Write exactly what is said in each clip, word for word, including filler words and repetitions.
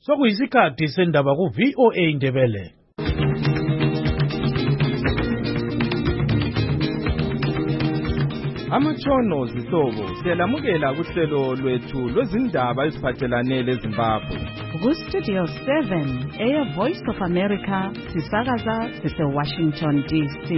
Sokuyisikhathi sendaba ku V O A Indebele. Amatshono zihlobo siyalamukela kuhlelo lwethu lwezindaba eziphathelane leZimbabwe. Ku Studio seven, Air Voice of America, sisakaza sise Washington D C.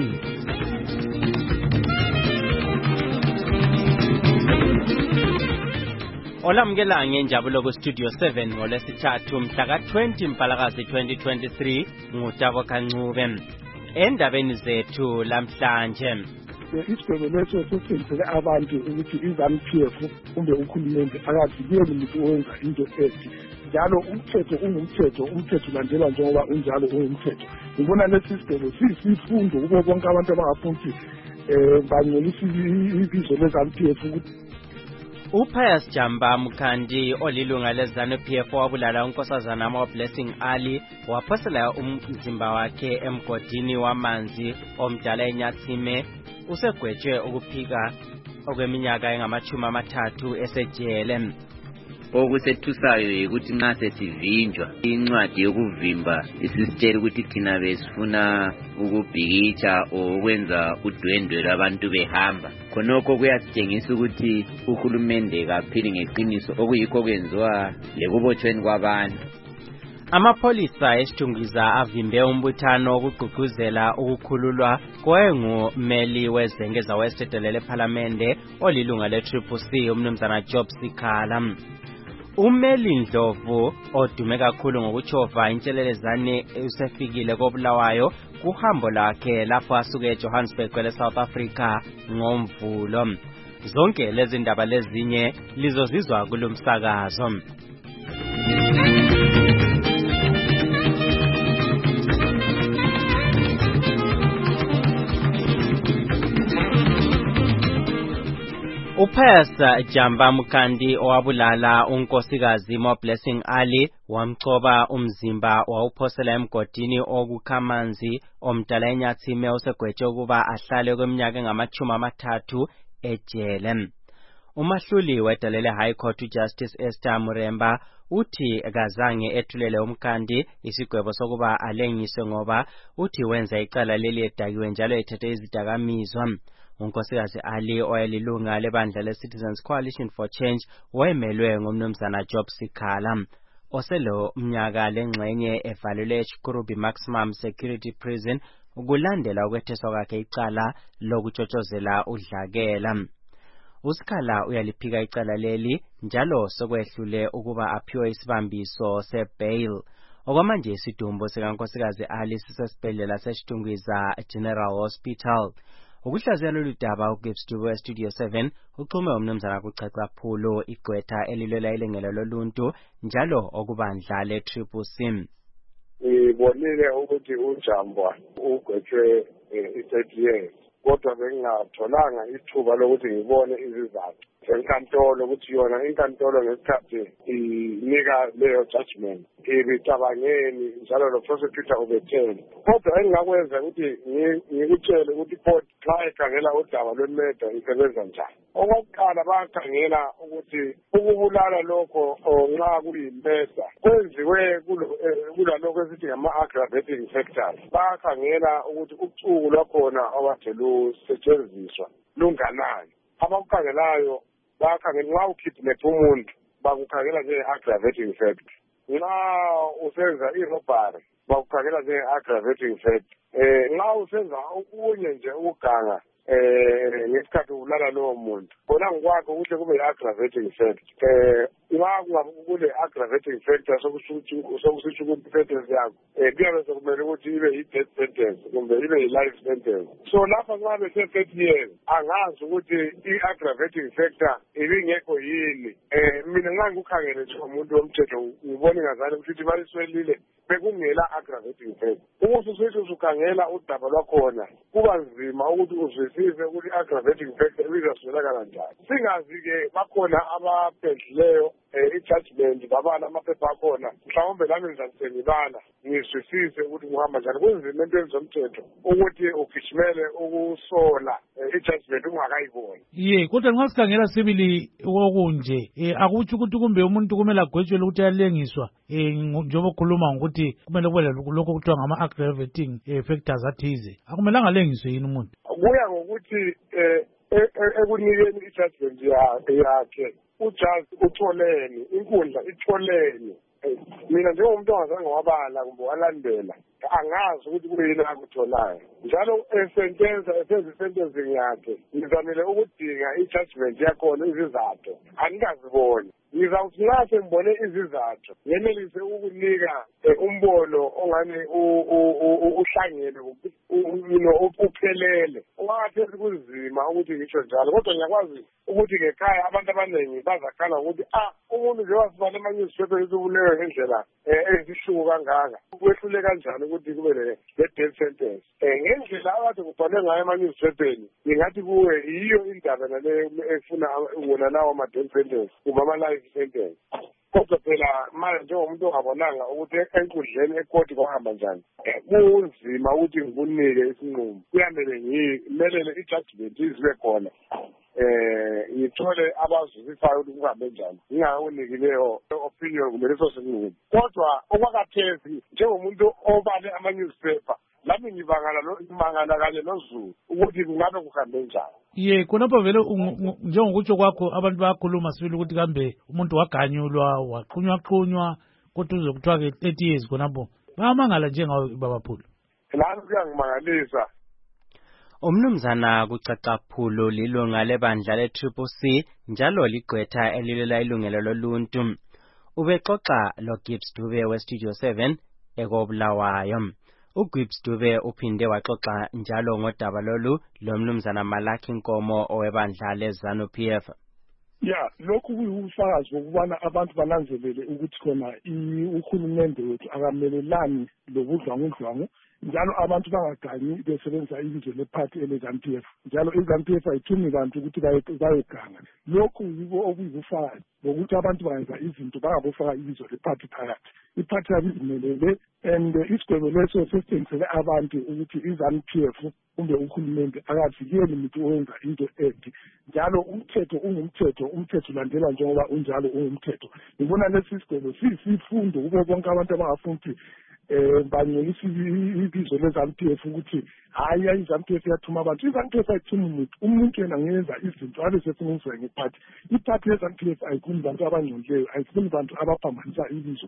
Olamukela ngenjabulo ku Studio seven ngolesithathu mhla ka twenty Mpalakazi twenty twenty-three ngutabo kancube. Endabeni zethu lamhlanje isigwebo leso sesenzele abantu ukuthi iZANU-P F kumbe ukhulumende akavikeli umuntu owenza into ethi njalo umthetho ungumthetho, umthetho ulandelwa njengoba unjalo ungumthetho. Ngibona lesi sigwebo siyisifundo kubo bonke abantu abangafuna ukuthi um bangcolisa ibizo leZANU-P F ukuthi uPius Jamba Mukhandi olilunga leZANU-P F wabulala unkosazana uBlessing Ali waphosela umzimba wakhe emgodini wamanzi omdala eNyathime usegwetshwe ukuphika okweminyaka engamachumi amathathu esejele. Okusethusayo ukuthi nxa sesivinjwa incwadi yokuvimba isisitshela ukuthi thina besifuna ukubhikitsha okwenza udwendwe lwabantu behamba. Khonokho kuyasitshengisa ukuthi uhulumende kaphili ngeqiniso okuyikho kwenziwa lekubotshweni kwabantu. Amapholisa esithungiza avimbe umbuthano okugqugquzela ukukhululwa koyengummeli wezengeza wesedelele parliamente olilunga le-Triple C umnumzana Job Sikhala. Ummeli Ndlovu odume kakhulu ngokutshova intshelelezane usefikile koBulawayo kuhambo lakhe lapho asuke eJohannesburg kwele South Africa ngomvulo. Zonke lezi ndaba lezinye lizozizwa kulomsakazo. uPius Jamba Mukhandi owabulala unkosikazi uBlessing Ali wamcoba umzimba wawuphosela emgodini okukhamanzi omdala eNyathime osegwetshwe ukuba ahlale kweminyaka engamachumi amathathu ejele. Umahluli wedelele High Court uJustice Esther Muremba uthi kazange ethulele uMkhandi isigwebo sokuba alengiswe ngoba uthi wenza icala leli edakiwe njalo ethethe izidakamizwa. Unkosikazi Ali oyelilunga lebandla le-Citizens Coalition for Change wayemelwe ngumnumzana Job Sikhala. Oselo mnyaka lengxenye evalelwe eChikurubi Maximum Security Prison ukulandela ukwetheswa kwakhe icala lokutshotshozela udlakela. uSikhala uyaliphika icala leli njalo sokwehlule ukuba aphiwe isibambiso sebail. Okwamanje isidumbu sikankosikazi Ali sisesibhedlela seShitungwiza General Hospital. Ukuhlaziya lolu daba uGibstudio Studio seven uxhume umnumzana kuCaca Phulu igqwetha elilwela ilungelo loluntu njalo okubandla le-Triple C. Ngibonile ukuthi uJamba ugwetshwe i-thirty years kodwa bengingatholanga ithuba lokuthi ngibone izizathu enkantolo ukuthi yona inkantolo ngesikhathi inika leyo judgment ibicabangeni njalo lo prosecutor ubetheni. Kodwa engingakwenza ukuthi ngikutshele ukuthi court xa ekhangela udaba lwemurder isebenza njani. Okokuqala bayakhangela ukuthi ukubulala lokho nxa kuyimurder kwenziwe kulalokho esithi ngama-aggravating factors. Bayakhangela ukuthi uchuku lwakhona okade lusetshenziswa lunganani. Abakukhangelayo bayakhangela nxa ukidnap umuntu bakukhangela njenge-aggravating factor. Nxa usenza i-robbery bakukhangela njenge-aggravating factor. Eh nxa usenza okunye nje ukuganga eh ngesikhathi ulala lowo muntu khona ngokwakho ukuthi kube i-aggravating factor. Eh nxa kungabe kule aggravating factor sokusho sokusho ukuthi sentence yakho eh kuyabe sokumele ukuthi ibe i-death sentence kumbe ibe i-life sentence. So lapha nxa bese thirty years angazi ukuthi i-aggravating factor ibingekho yini. Eh mina nxa ngikukhangele nje umuntu womthetho ngibona ngazani ukuthi bayiswelile bekungela aggravating factor. Ukuthi usithi usukhangela udaba lwakhona kuba nzima ukuthi uzwisise ukuthi aggravating factor ibizaswelakala njani. Singazi ke bakhona abaphendleyo um i-judgment babala amaphepha akhona mhlawumbe lami ngizanise ngibala ngizwisise ukuthi kuhamba njani. Kunzima empilweni zomthetho ukuthi ugijimele ukusola i-judgment ungakayiboni. Ye kodwa nxa sikhangela sibili okunje um akutsho ukuthi kumbe umuntu kumele agwetshelwe ukuthi alengiswa um njengoba ukhuluma ngokuthi kumele kube lokho kuthiwa ngama-aggravating factors athize, akumelanga alengiswe yini umuntu? Kuya ngokuthi um ekunikeni i-judgment yakhe ujaji utholeni, inkundla itholeni. Mina njengomuntu ongazange wabala kumbe walandela angazi ukuthi kube yini akutholayo. Njalo esentenza esenza isentencing yakhe ngizamile ukudinga i-judgment yakhona izizathu angikaziboni. Ngizawuthi nxa sengibone izizathu ngenelise ukunika umbono ongani uhlangene uphelele ungathi kunzima ukuthi ngisho njalo, kodwa ngiyakwazi ukuthi ngekhaya abantu abaningi bazakhala ukuthi ah umuntu nje wasibala ama-newspaper ukuleyo ngendlela ezishuku kangaka kwehlule kanjani ukuthi kube le-death sentence. Um ngendlela akade kubhalwe ngayo ama-newspapeni ngingathi kuwe yiyo indaba naleyo efuna wona lawo ama-death sentence kumbe ama-life sentence. Kodwa phela manje njengomuntu ongabonanga ukuthi enkundleni ekoti kwahamba njani kunzima ukuthi ngikunike isinqumo. Kuyamele ngimelele i-judgment izibe khona um ngithole abazwisisayo ukuthi kuhambe njani ngingawuniki leyo opinion kumbe leso sinqumo. Kodwa okwakathesi njengomuntu obale ama-newspaper lami ngibangala ngimangala kanye noZulu ukuthi kungabe kuhambe njani. Ye khonapho vele njengokutsho kwakho abantu bayakhuluma sibili ukuthi kambe umuntu waganyulwa waqhunywa-qhunywa kodwa uze kuthiwa-ke thirty years khonapho bayamangala njengawo babaphula. Lami kuyangimangalisa. Umnumzana kucacaphulu lilunga lebandla le-Triple C njalo ligqwetha elilela ilungelo loluntu. Ubexoxa lo-Gibbs Dube we-Studio seven ekobulawayo. uGibbs Dube uphinde waxoxa njalo ngodaba lolu lomnumzana Malaki Nkomo owebandla leZANU P F. Ya lokhu kuyubufakazi bokubana abantu bananzelele ukuthi khona uhulumende wethu akamelelani lobudlwangudlwangu njalo abantu bangaganyi besebenzisa ibizo lephathi ele-ZANU P F njalo i-ZANU P F ayithumi bantu ukuthi bayoganga. Lokhu yibo okuyibufakazi bokuthi abantu bangenza izinto bangabofaka ibizo lephathi phakathi. Iphathi yabo izimelele and isigwebo leso sesithengisele abantu ukuthi i-ZANU P F kumbe uhulumende akavikeli umuntu owenza into edi njalo umthetho ungumthetho, umthetho ulandelwa njengoba unjalo ungumthetho. Ngibona lesi sigwebo siyisifundo kubo bonke abantu abangafundi eh bangcolisa ibizo le-ZANU P F ukuthi hayi i-ZANU P F yathuma abantu. i-ZANU P F ayithuma umuntu, umuntu yena ngenza izinto abe sefuna ukuzwa ngephathi. Iphathi ye-ZANU P F ayifuni abantu abangcolileyo, ayifuni abantu abaphambanisa ibizo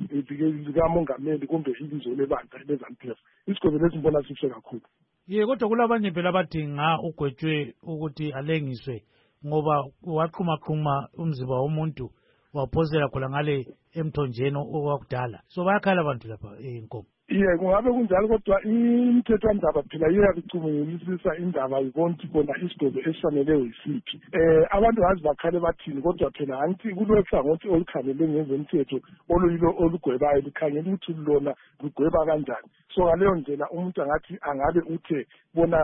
likamongameli kumbe ibizo lebandla le-ZANU P F. Isigwebo lesi ngibona sihle kakhulu. Ye kodwa kulabanye phela bathi nga ugwetshwe ukuthi alengiswe ngoba waqhumaqhuma umzimba womuntu waphosela khona ngale emthonjeni okwakudala. So bayakhala abantu lapha enkomo. Iye kungabe kunjalo kodwa imithethwandaba phela iyabicubungulisisa indaba yibona ukuthi bona isigwebo esifaneleyo yisiphi. Um abantu ngazi bakhale bathini kodwa phela angithi kulohlangothi olukhangelwe ngezomthetho oluyilo olugwebayo lukhangela ukuthi lona lugweba kanjani. So ngaleyo ndlela umuntu angathi angabe uthe bona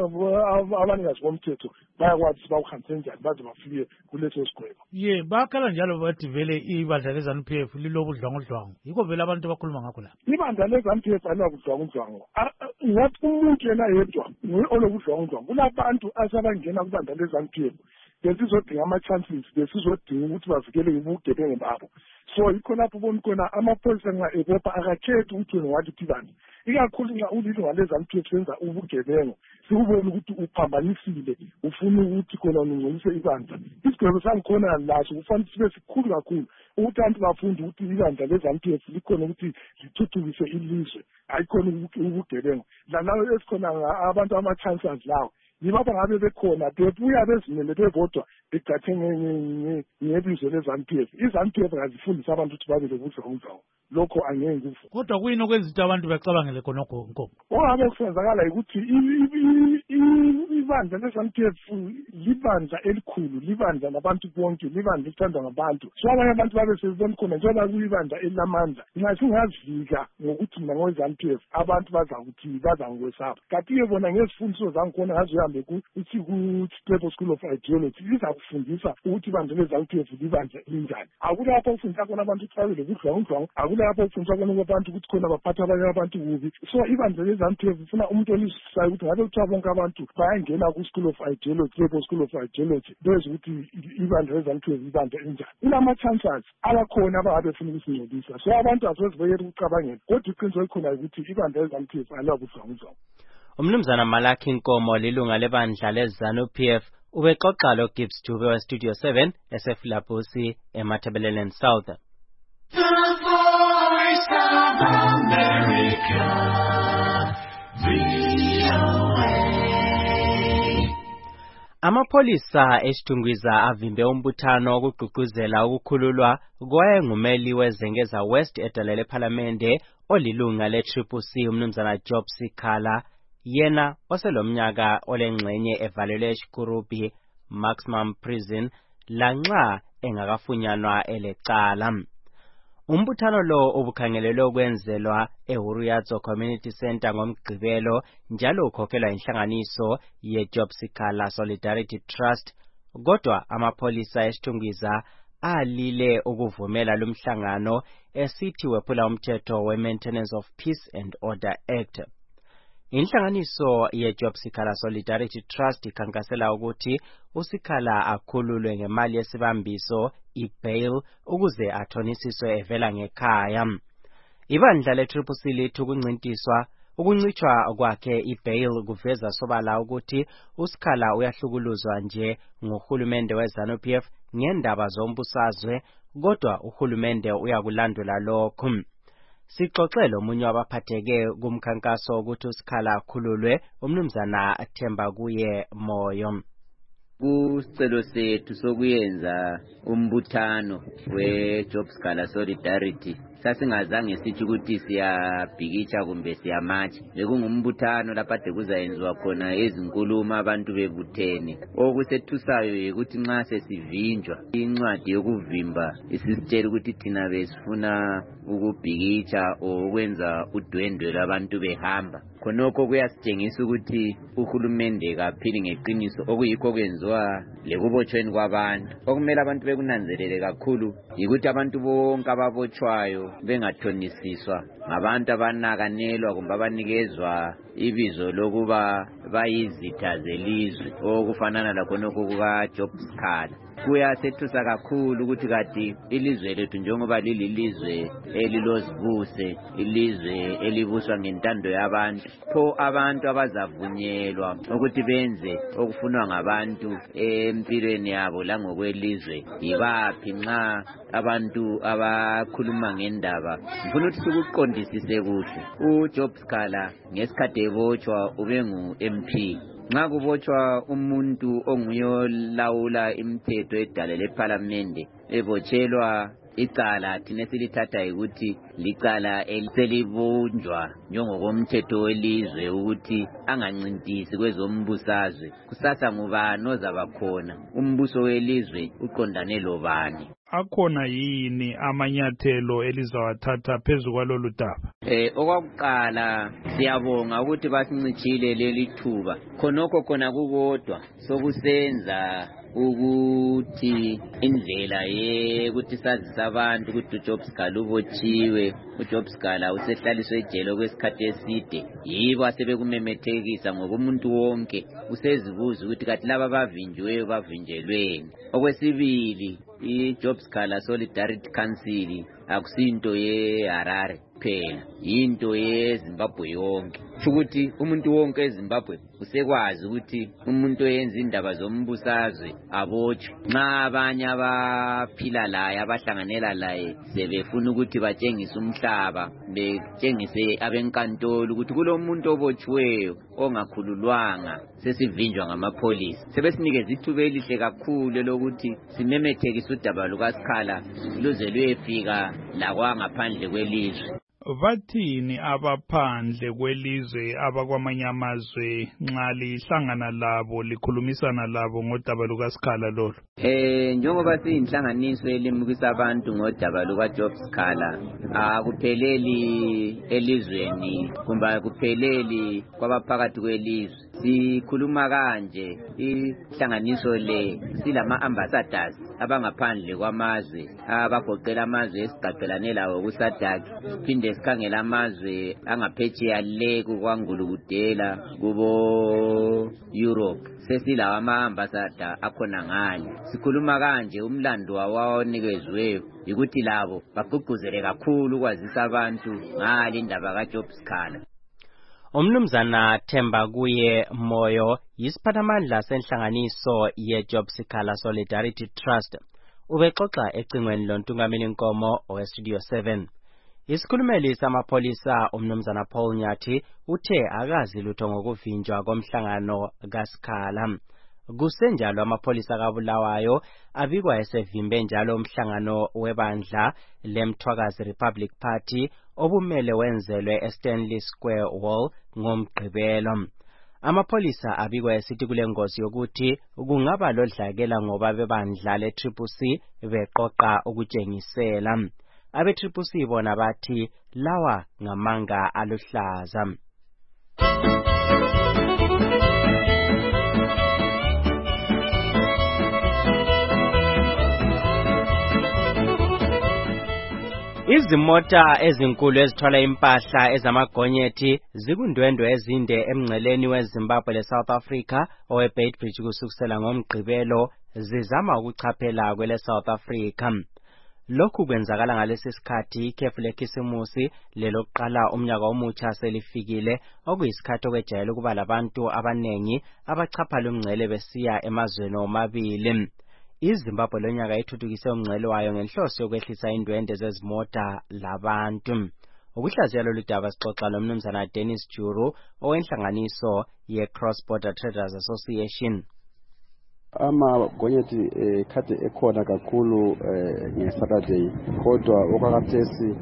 abanikazi bomthetho bayakwazi bawuhambise njani baze bafike kuleso sigwebo. Ye bakhala njalo bathi vele ibandla le-ZANU P F lilobudlwangudlwangu yikho vele abantu bakhuluma ngakho la. Ibandla le-ZANU P F alakudlwangudlwangu ngathi umuntu yena yedwa nguye olobudlwangudlwangu. Kulabantu asabangena kubandla le-ZANU P F besizodinga ama-chances besizodinga ukuthi bavikele ubugebengu babo. So yikho lapho ubona khona amapholisa nxa ebopha akakhethi ukuthi wena wathi ibandla ikakhulu nxa ulilunga le-ZANU P F senza ubugebengu sikubona ukuthi uphambanisile ufuna ukuthi khona ungcolise ibandla. Isigwebo sangikhona laso kufanele sibe sikhulu kakhulu ukuthi abantu bafunde ukuthi ibandla le-ZANU P F likhona ukuthi lithuthukise ilizwe ayikhona ubugebengu. Lalawo esikhona abantu ama-chances lawo yiba bangabe bekhona bebuya bezimele bebodwa begathe ngebizo le-ZANU P F. i-ZANU P F ngazifundisa abantu ukuthi babe lobudlwangudlwangu. lokho angeke ngikuvume. Kodwa kuyini okwenza ukuthi abantu bacabangele khonokho Nkomo? Okungabe kusenzakala ukuthi ibandla le-Z A N P F libandla elikhulu, libandla labantu bonke, libandla elithandwa ngabantu. So abanye abantu babe sebebona khona njengoba kuyibandla elilamandla, nxa singazivika ngokuthi mina ngowe-Z A N P F abantu baza ukuthi baza ngokwesaba. Kanti-ke bona ngezifundiso zangikhona ngaze uhambe kuthi ku-Stable School of Ideology lizakufundisa ukuthi ibandla le-Z A N P F libandla elinjani. Akulapho ufundisa khona abantu ukuthi babele budlwangudlwangu, akulapho ufundisa khona abantu ukuthi khona baphatha abanye abantu kubi. So ibandla le-Z A N P F ifuna umuntu olisisayo ukuthi ngabe kuthiwa bonke abantu bayangena ku-School of Ideology, Stable School of Ideology, bezwe ukuthi ibandla le-Z A N P F ibandla elinjani. Kulama-chances abakhona abangabe befuna ukusincedisa. So abantu asezibekela ukucabangela, kodwa iqiniso elikhona ukuthi ibandla le-Z A N P F alabudlwangudlwangu. Umnumzana Malaki Nkomo lilunga lebandla le-ZANU P F ubexoxa lo Gibbs Dube we Studio seven esefilabusi eMatabeleland South. The Voice of America, V O A. Amapolisa eShtungwiza avimbe umbuthano okugqugquzela ukukhululwa kwayengumeli wezengeza West edalele eParliamente olilunga le-Triple C umnumzana Job Sikhala, yena oselomnyaka olengxenye evalelwe eShikurubi Maximum Prison lanxa engakafunyanwa elecala. Umbuthano lo ubukhangelelwe ukwenzelwa eHuriyazo Community Center ngomgqibelo njalo ukhokhelwa inhlanganiso yeJob Sikhala Solidarity Trust, kodwa amapolisa eShtungwiza alile ukuvumela lumhlangano esithi wephula umthetho we-Maintenance of Peace and Order Act. Inhlanganiso yeJob Sikhala Solidarity Trust ikhankasela ukuthi uSikhala akhululwe ngemali yesibambiso i-bail ukuze athonisiswe evela ngekhaya. Ibandla le-Triple C lithi ukuncintiswa ukuncitshwa kwakhe i-bail kuveza sobala ukuthi uSikhala uyahlukuluzwa nje ngohulumende we-ZANU P F ngendaba zombusazwe, kodwa uhulumende uyakulandula lokho. Sixoxele omunye wabaphatheke kumkhankaso ukuthi uSikhala akhululwe umnumzana Themba kuye Moyo. Kusicelo sethu sokuyenza umbuthano weJob Sikhala Solidarity sasingazange sithi ukuthi siyabhikitsha kumbe siyamatsha. Bekungumbuthano lapha ade kuzayenziwa khona ezinkulumo abantu bebuthene. Okusethusayo ukuthi nxa sesivinjwa incwadi yokuvimba isisitshela ukuthi thina besifuna ukubhikitsha okwenza udwendwe labantu behamba. Khonokho kuyasitshengisa ukuthi uhulumende kaphili ngeqiniso okuyikho kwenziwa lekubotshweni kwabantu. Okumele abantu bekunanzelele kakhulu yikuthi abantu bonke ababotshwayo bengathonisiswa ngabantu abanakanelwa kumbe abanikezwa ibizo lokuba bayizitha zelizwe okufanana lakhonokho kukaJob Sikhala. Kuyasethusa kakhulu ukuthi kati ilizwe lethu njengoba lililizwe elilozibuse, ilizwe elibuswa ngentando yabantu, pho abantu abazavunyelwa ukuthi benze okufunwa ngabantu empilweni yabo langokwelizwe yibaphi nxa abantu abakhuluma ngendaba. Ngifuna ukuthi sikuqondisise kuhle. uJob Sikhala ngesikhathi ebotshwa ubengu M P. Nxa kubotshwa umuntu onguyolawula imithetho edalele eParliamente ebotshelwa icala thina silithatha ukuthi licala eliselibunjwa njengokomthetho welizwe ukuthi angancintisi kwezombusazwe, kusasa ngubani ozaba khona, umbuso welizwe uqondane lobani. Akhona yini amanyathelo elizawathatha phezu kwalolu daba? Eh okwakuqala siyabonga ukuthi basincitshile leli thuba. Khonokho khona kukodwa sokusenza ukuthi indlela yekuthi sazisa abantu ukuthi uJob Sikhala ubotshiwe, uJob Sikhala usehlaliswe ejele kwesikhathi eside, yibo asebekumemethekisa ngoba umuntu wonke usezibuza ukuthi kathi laba bavinjiweyo bavinjelweni. Okwesibili, iJob Sikhala Solidarity Council akusinto yeHarare kuphela, into yeZimbabwe yonke. Futhi umuntu wonke eZimbabwe usekwazi ukuthi umuntu oyenza indaba zombusazwe abotshwe. Nxa abanye abaphila laye abahlanganela laye sebefuna ukuthi batshengise umhlaba, betshengise abenkantolo ukuthi kulomuntu obotshiweyo ongakhululwanga sesivinjwa ngamapholisa, sebesinikeza ithuba elihle kakhulu lokuthi simemethekise ukuthi udaba lukaSikhala luze luyefika la kwangaphandle kwelizwe. Bathini abaphandle kwelizwe abakwamanye amazwe nxa lihlangana labo likhulumisana labo ngodaba lukaSikhala lolu? Eh njengoba siyinhlanganiso elimukisa abantu ngodaba lukaJob Sikhala, akupheleli elizweni kumbe akupheleli kwabaphakathi kwelizwe. Sikhuluma kanje, inhlanganiso le silama ambassadors abangaphandle kwamazwe abagoqela amazwe esiqaqelane lawo kuSADC, phinde sikhangela amazwe angaphetsheya le kwangulukudela kubo Europe. Sesilawa ama-ambassador akhona ngale. Sikhuluma kanje umlando wawonikezwe ukuthi labo bagqugquzele kakhulu ukwazisa abantu ngale indaba kaJob Sikhala. Umnumzana Themba kuye Moyo yisiphathamandla senhlanganiso yeJob Sikhala Solidarity Trust. Ubexoxa ecingweni lontungameli Nkomo oweStudio seven. Isikhulumeli samapholisa umnumzana Paul Nyathi uthe akazi lutho ngokuvinjwa komhlangano kaSikhala. Kusenjalo amapholisa kaBulawayo abikwa esevimbe njalo umhlangano webandla leMthwakazi Republic Party obumele wenzelwe eStanley Square Hall ngomgqibelo. Amapholisa abikwa esithi kule ngozi yokuthi kungaba lodlakela ngoba bebandla le-Triple C beqoqa ukutshengisela. Abe-Triple C bona bathi lawa ngamanga aluhlaza. Izimota ezinkulu ezithwala impahla ezamagonyethi zikundwendwe ezinde emngceleni weZimbabwe leSouth Africa oweBeitbridge kusukusela ngomgqibelo zizama ukuchaphela kwele South Africa. Lokhu kwenzakala ngalesi sikhathi ikhefu lekhisimusi lelokuqala umnyaka omutsha selifikile, okuyisikhathi okwejayele ukuba labantu abanengi abachaphala umngcele besiya emazweni omabili. iZimbabwe lonyaka ithuthukise umngcele wayo ngenhloso yokwehlisa indwende zezimota labantu. Ukuhlaziya lolu daba sixoxa lomnumzana Dennis Juru owenhlanganiso ye-Cross Border Traders Association. Amagonyethi kade ekhona kakhulu ngeSaturday, kodwa okwakhathesi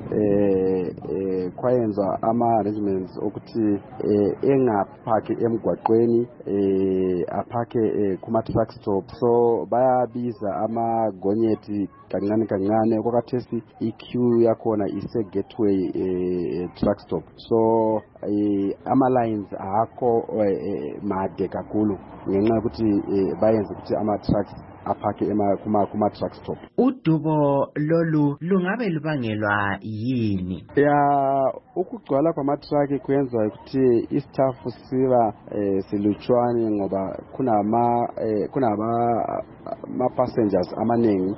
kwayenza ama-arrangements okuthi engaphaki emgwaqweni aphake kuma-truck stop. So bayabiza amagonyethi kancane kancane. Okwakhathesi i-queue yakhona ise-gateway truck stop. So ama-lines akho made kakhulu ngenxa yokuthi bayenza ukuthi ama-trucks aphake kuma kuma truck stop. Udubo lolu lungabe lubangelwa yini? Ya ukugcwala kwama-truck kwenza ukuthi istaff siba silutshwane ngoba kunama kunaba ma passengers amaningi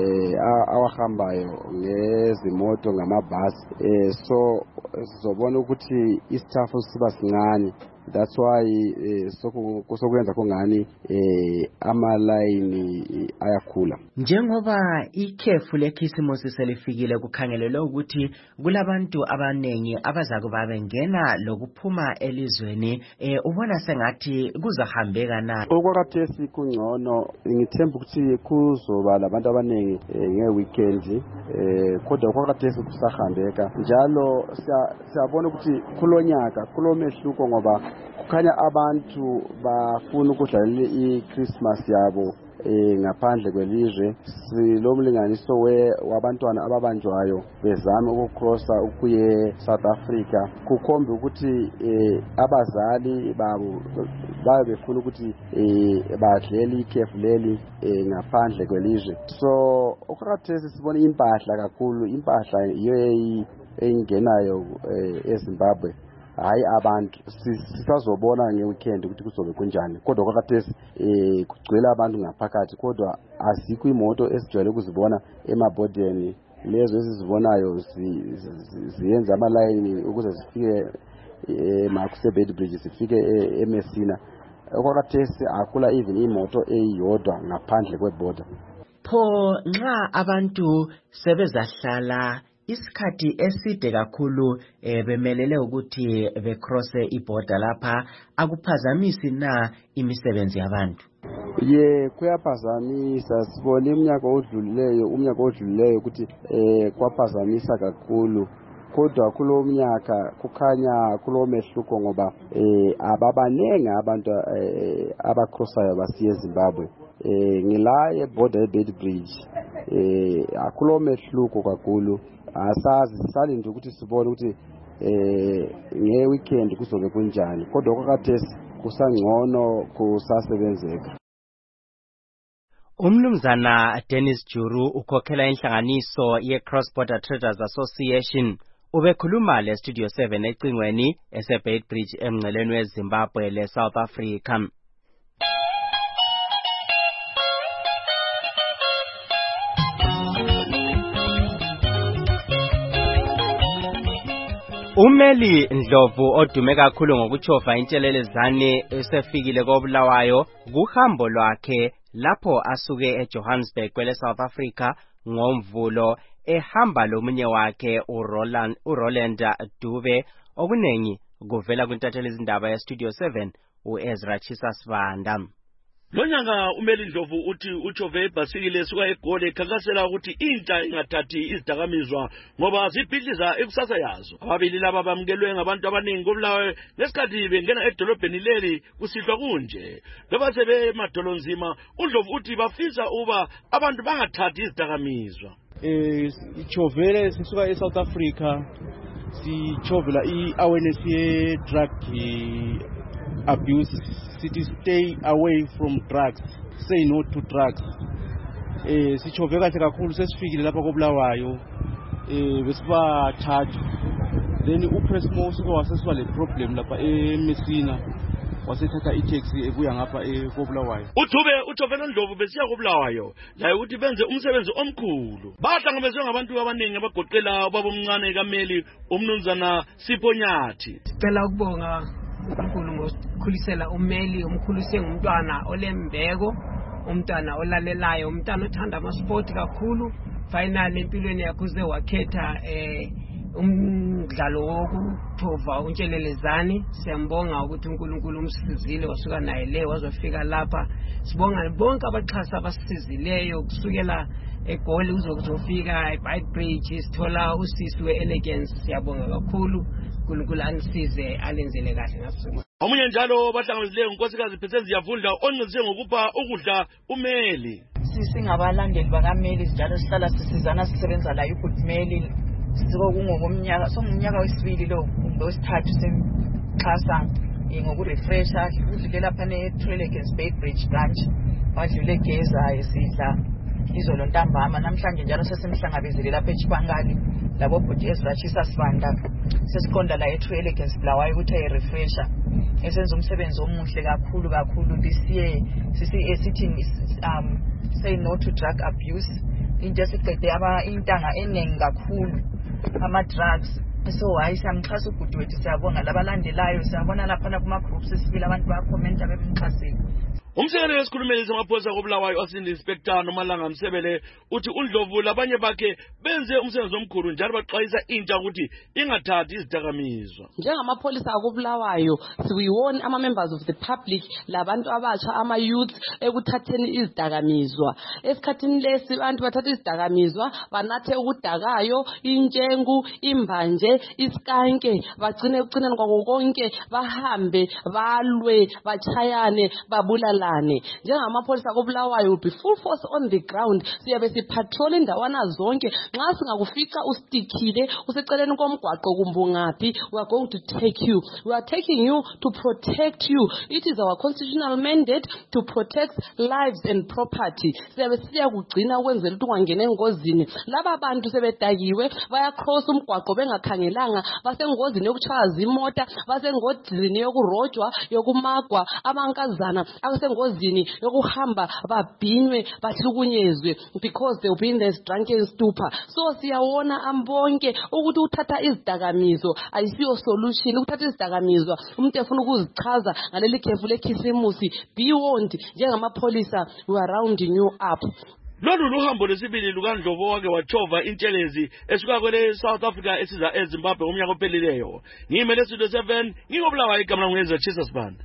awahambayo ngezimoto ngamabhasi. So sizobona ukuthi istaff siba sincane. That's why soku kusokwenza kungani ama-line ayakhula. Njengoba ikhefu lekhisimusi selifikile kukhangelelwe ukuthi kulabantu abanengi abazakuba bengena lokuphuma elizweni, ubona sengathi kuzahambeka na? Okwakhathesi kungcono, ngithemba ukuthi kuzoba labantu abanengi ngeweekend, kodwa okwakhathesi kusahambeka. Njalo siyabona ukuthi kulonyaka kulomehluko ngoba kukhanya abantu bafuna ukudlalela iChristmas yabo ngaphandle kwelizwe. Silomlinganiso wabantwana ababanjwayo bezama ukucrossa ukuye South Africa. Kukhomba ukuthi abazali babo babe befuna ukuthi badlele ikhefu leli ngaphandle kwelizwe. So okwathesi sibona impahla kakhulu, impahla iyo engenayo eZimbabwe, hayi abantu. Sisazobona ngeweekend ukuthi kuzobe kunjani, kodwa kwakhathesi eh kugcwele abantu ngaphakathi, kodwa asikho imoto esijwayele ukuzibona emabhodeni. Lezo esizibonayo ziyenza ama-line ukuze zifike eMakuse Beitbridge, zifike eMessina. Kwakhathesi akula even imoto eyodwa ngaphandle kweborder. Pho nxa abantu sebezahlala isikhathi eside kakhulu eh, bemelele ukuthi becrosse iborder lapha akuphazamisi na imisebenzi yabantu. Ye kuyaphazamisa, sibone iminyaka odlulileyo umnyaka odlulileyo ukuthi eh kwaphazamisa kakhulu, kodwa kulo mnyaka kukhanya kulo mehluko ngoba eh ababanenge abantu eh, abacrossayo basiye eZimbabwe eh ngilaye border bridge eh akulo mehluko kakhulu. Asazi sisalinde ukuthi sibone ukuthi eh nge weekend kuzobe kunjani, kodwa kwakathesi kusangcono kusasebenzeka. Umnumzana Dennis Juru ukhokhela inhlanganiso ye Cross Border Traders Association ubekhuluma le Studio seven ecingweni ese Beitbridge emngceleni weZimbabwe le South Africa. Umeli Ndlovu odume kakhulu ngokuchova intshelelezane esefikile koBulawayo kuhambo lwakhe lapho asuke eJohannesburg kwele South Africa ngomvulo ehamba lomunye wakhe uRoland uRoland Dube okunengi kuvela kwintatheli izindaba ya Studio seven uEzra Chisasvanda. Lonyanga umeli Ndlovu uthi uchove ibhasikile suka eGoli ekhankasela ukuthi intsha ingathathi izidakamizwa ngoba zibhidliza ikusasa yazo. Ababili laba bamkelwe ngabantu abaningi koBulawayo ngesikhathi bengena edolobheni leli kusihlwa kunje. Loba sebe emadolonzima uNdlovu uthi bafisa uba abantu bangathathi izidakamizwa. Eh ichovele sisuka eSouth Africa sichovela iawareness ye drug abuse, city stay away from drugs, say no to drugs. Eh sichove kahle kakhulu sesifikile lapha koBulawayo eh besiba thathu, then uPresmo usuke wasesiba le problem lapha eMessina wasethatha itaxi ebuya ngapha eKobulawayo. Uthube uThovela Ndlovu besiya koBulawayo la ukuthi benze umsebenzi omkhulu. Bahlangabezwe ngabantu abaningi abagoqela ubabomncane kaMeli umnumzana Siponyathi. Sicela ukubonga uNkulunkulu ngokukhulisela uMeli, umkhulise ngumntwana olembeko, umntwana olalelayo, umntwana othanda amasport kakhulu. Finally empilweni yakhe uze wakhetha eh umdlalo wokuthova untshelelezane. Siyambonga ukuthi uNkulunkulu umsizile wasuka naye le wazofika lapha. Sibonga bonke abaxhasa abasizileyo kusukela eGoli uzokuzofika eBeitbridge sithola usisi weElegance. Siyabonga kakhulu uNkulunkulu anisize alenzele kahle ngasuku. Omunye njalo bahlanganizileyo unkosikazi Phetheni Yavundla oncedise ngokupha ukudla uMeli. Sisingabalandeli bakaMeli njalo sihlala sisizana sisebenza la uMeli. Sokungomnyaka somnyaka wesibili lo wesithathu semxhasa ngokurefresha udlule lapha neTrelegans Beitbridge branch wadlule geza esidla izolo ntambama. Namhlanje njalo sesemhlangabezile lapha eChipangali labo bhuti Ezra Chisasvanda sesiqonda la eTrelegans Bulawayo ukuthi ayirefresha esenza umsebenzi omuhle kakhulu kakhulu this year. Sisi esithi um say no to drug abuse, into esiqede aba intanga enengi kakhulu ama drugs. So ayisamxhasa ubhuti wethu, siyabonga labalandelayo, siyabona lapha kuma groups esibili abantu bayakhomenta bemxhasile. Umsekeli wesikhulumeli samaphoyisa koBulawayo Asindi Inspector Nomalanga Msebele uthi uNdlovu labanye bakhe benze umsebenzi omkhulu njalo baxwayisa intsha ukuthi ingathathi izidakamizwa. Njengamapholisa koBulawayo siwona ama members of the public labantu abatsha ama youth ekuthatheni izidakamizwa. Esikhathini lesi abantu bathatha izidakamizwa banathe ukudakayo, intshengu, imbanje, iskanke, bagcine ekucineni kwako konke bahambe balwe bachayane babulala. Njengamapholisa koBulawayo will be full force on the ground. Siyabe sipatrol indawana zonke. Nxa singakufica ustikhile useceleni komgwaqo kumbungaphi, we are going to take you. We are taking you to protect you. It is our constitutional mandate to protect lives and property. Siyabe siyakugcina ukwenzela ukuthi ungangene engozini. Laba bantu sebedakiwe baya cross umgwaqo bengakhangelanga, basengozini yokuchaza imota, basengozini yokurojwa, yokumagwa, abankazana akuse ngozini yokuhamba babhinywe bahlukunyezwe because they will be in this drunken stupor. So siyawona ambonke ukuthi uthatha izidakamizwa ayisiyo solution. Ukuthatha izidakamizwa umuntu efuna ukuzichaza ngaleli khefu lekhisimusi, be warned. Njengamapholisa we are rounding you up. lolu luhambo lesibili lukaNdlovu wake wachova intelezi esuka kwele South Africa esiza eZimbabwe umnyaka ophelileyo. Ngimele Studio seven ngingobulawa igama languyenza Jesus Band.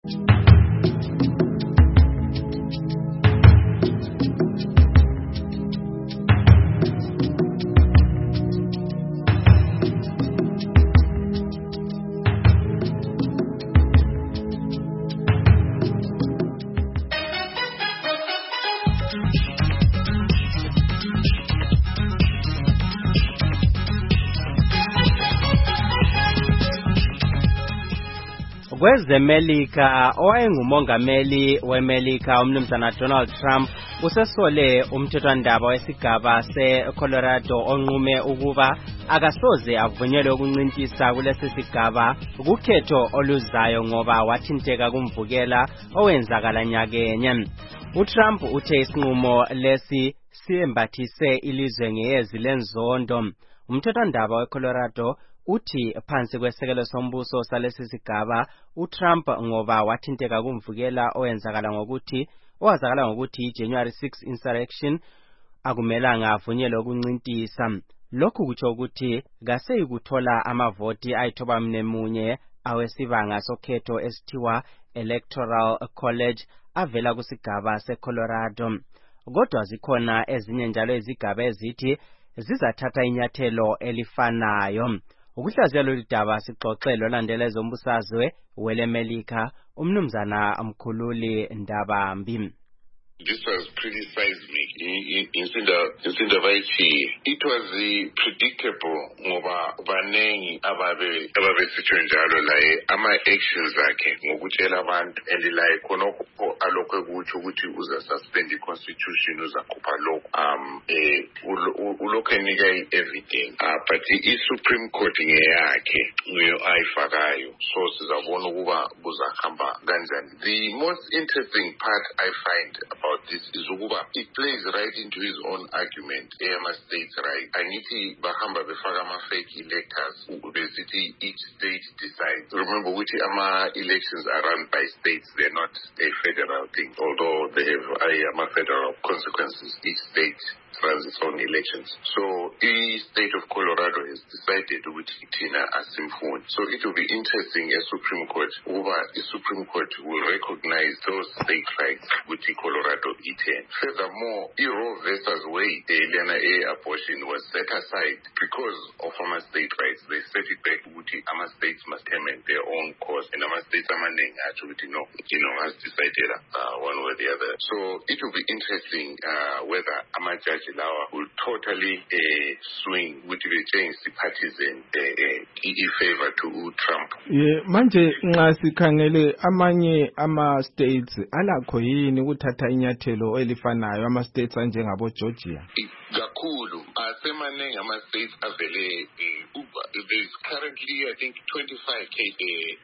Kwezemelika owayengumongameli weMelika umnumzana Donald Trump usesole umthethwandaba wesigaba seColorado onqume ukuba akasoze avunyelwe ukuncintisa kulesi sigaba kukhetho oluzayo ngoba wathinteka kumvukela owenzakala nyakenye. uTrump uthe isinqumo lesi siyembathise ilizwe ngeyezi lenzondo. Umthethwandaba weColorado uthi phansi kwesekelo sombuso salesi sigaba uTrump ngoba wathinteka kumvukela owenzakala ngokuthi owazakala ngokuthi iJanuary sixth insurrection akumelanga avunyelwe ukuncintisa. Lokhu kutsho ukuthi kaseyikuthola amavoti ayithoba mnemunye awesibanga sokhetho esithiwa Electoral College avela kusigaba seColorado. Kodwa zikhona ezinye njalo izigaba ezithi zizathatha inyathelo elifanayo. Ukuhlaziya lolu daba sixoxelo landela ezombusazwe weleMelika umnumzana Mkhululi Ndabambi. This was pretty seismic in Sindavaichi. It was uh, predictable ngoba banengi ababe ababe sitshonjalo la ama actions akhe ngokutshela abantu and like khonokho alokho ukuthi ukuthi uza suspend the constitution uzakhupha lokho um eh ulokho enika evidence uh, but the Supreme Court ngeyakhe ngiyo ayifakayo so sizabona ukuba buzahamba kanjani. The most interesting part I find about this is ukuba it plays right into his own argument ema states right. Angithi bahamba befaka ama fake electors besithi each state decides. Remember which ama elections are run by states, they're not a federal thing, although they have ama federal consequences. Each state runs its own elections. So the state of Colorado has decided which Tina asimfuni. So it will be interesting as Supreme Court over the Supreme Court will recognize those state rights which Colorado eaten. Furthermore, Roe versus Wade, the Eliana A abortion was set aside because of our state rights. They set it back which our states must determine their own course, and our states are manning actually you know, you know has decided uh, one way or the other. So it will be interesting uh, whether our judge Lawa will totally uh, swing with the change the partisan uh, in favor to Trump. Yeah, manje nxa sikhangele amanye ama states alakho yini ukuthatha inyathelo elifanayo ama states anjengabo Georgia. Kakhulu asemanenge ama states avele there's currently I think twenty-five cases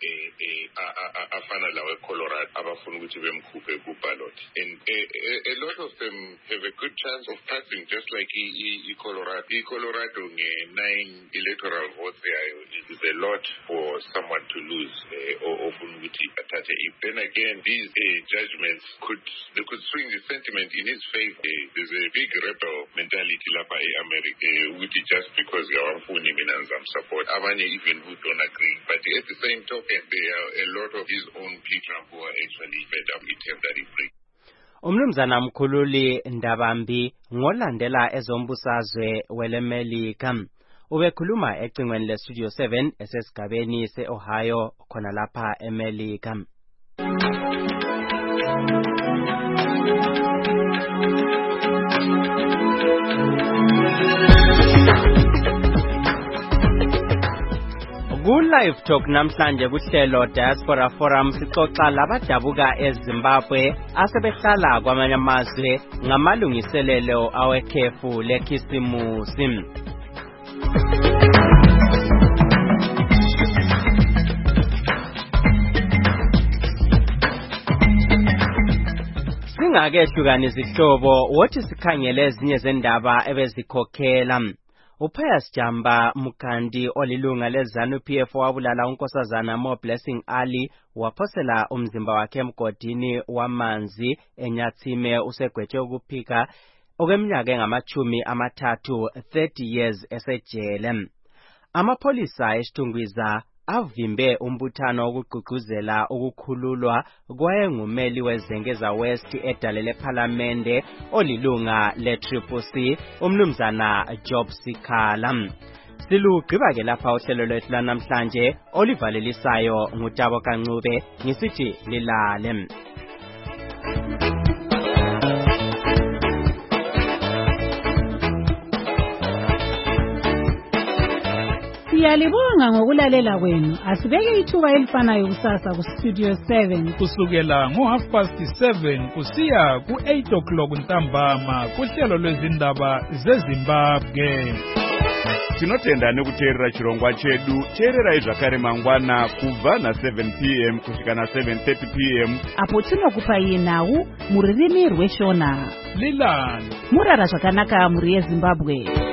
afana lawe Colorado abafuna ukuthi bemkhuphe ku ballot, and a lot of them have a good chance of passing just like i Colorado. I Colorado nine electoral votes there is a lot for someone to lose or often ukuthi athathe. Then again these judgments could they could swing the sentiment in his favor. There's a big rebel mentality lapha eAmerica ukuthi just because yawafuni mina ngizamsupport abanye even who don't agree, but at the same token there are a lot of his own people who are actually fed up with him that he brings. Umnumzana Mkhululi Ndabambi ngolandela ezombusazwe weleMelika ubekhuluma ecingweni le Studio seven esesigabeni seOhio khona lapha eMelika. Ku live talk namhlanje kuhlelo Diaspora Forum sixoxa labadabuka eZimbabwe asebehlala kwamanye amazwe ngamalungiselelo awekhefu lekhisimusi. Singake hlukanisa isihlobo wothi sikhangele ezinye zendaba ebezikhokhela. Upius Jamba Mukandi olilunga leZANU P F wabulala unkosazana Mo Blessing Ali waphosela umzimba wakhe emgodini wamanzi eNyathime usegwethe ukuphika okweminyaka engamachumi amathathu thirty years esejele. Amapholisa eSithungwiza avimbe umbuthano wokugqugquzela ukukhululwa kwayengumeli wezengeza West edalele parliamente olilunga le-Triple C umnumzana Job Sikhala. Silugqiba ke lapha uhlelo lwethu lanamhlanje olivalelisayo ngutabo Kancube ngisithi lilale. Siyalibonga ngokulalela kwenu. Asibeke ithuba elifanayo kusasa ku Studio seven kusukela ngo half past seven kusiya ku eight o'clock ntambama kuhlelo lwezindaba zeZimbabwe. Tinotenda nekuteerera chirongwa chedu. Teererai zvakare mangwana kubva na seven p m kusvika na seven thirty p m apo tinokupai nhau muririmi rweshona. Lilani murara zvakanaka muri yeZimbabwe.